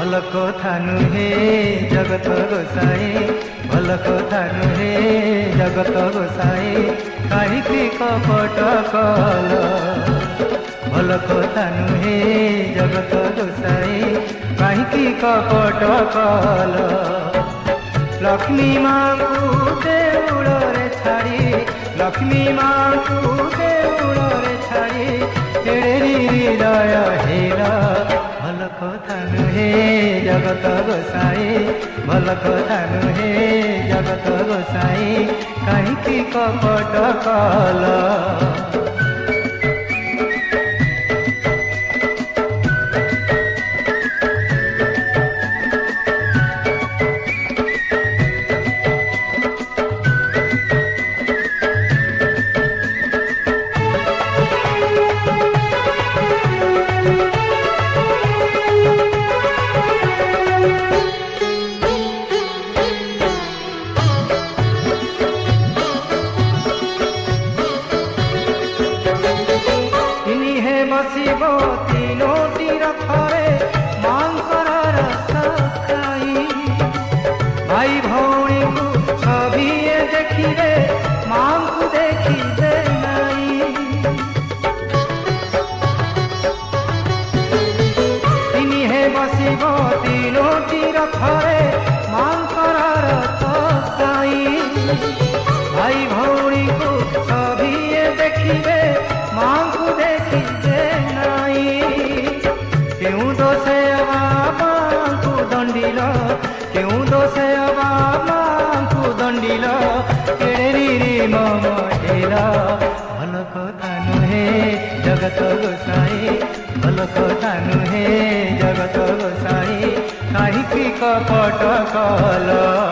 भल कथा नुहे जगत गोसाई भल कथा नुहे जगत गोसाई काहिकी कपट कल भल कथा नुहे जगत गोसाई काहिकी कपट कल लक्ष्मी माँ को देउल रे छाड़ी लक्ष्मी माँ को देउल रे छाड़ी तेरे हृदय हेरा भल कथा नुहे जगत गोसाई भल कथा नुहे जगत गोसाई काहिकी कपट कल बसिब तीनोटी रथरे मांकर रथ खाई भाई भौणी को सभिए देखिबे मां को देखिबे नाई तिनी हे बसिब तीनोटी रथरे मांकर रथ खाई भाई भौणी को सभिए देखिबे मां को देखिबे क्यों दोषे मां को दंडिल क्यों दोषे मां को दंडिल केड़ी मम हेरा भल कथा नुहे जगत गोसाई भल कथा नुहे जगत गोसाई काहिकी कपट कल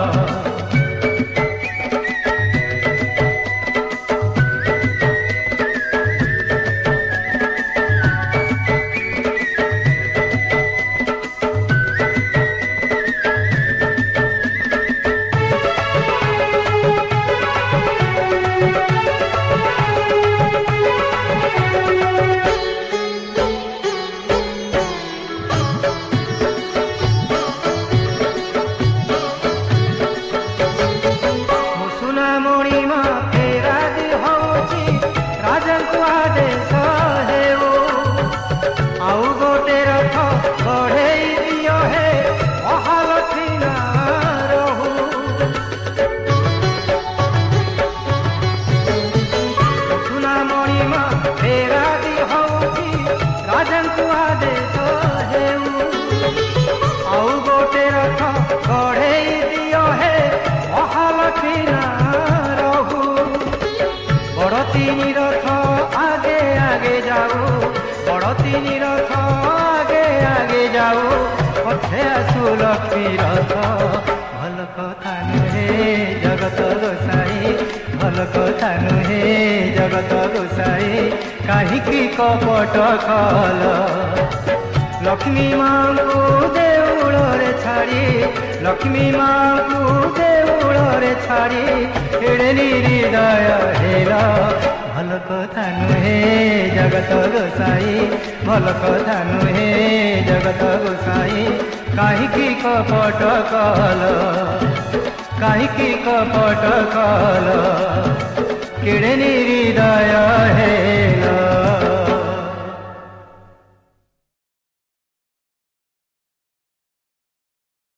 लक्ष्मी रथ भल कथा नुहे जगत गोसाई भल कथा नुहे जगत गोसाई काहिकी कपट कल लक्ष्मी माँ को देउल रे छाड़ी लक्ष्मी माँ को देउल रे छाड़ी एड़े हृदय हेरा भल कथा नुहे जगत गोसाई भल कथा नुहे जगत गोसाई काहिकी कपट कल काहिकी कपट कल केड़े हृदय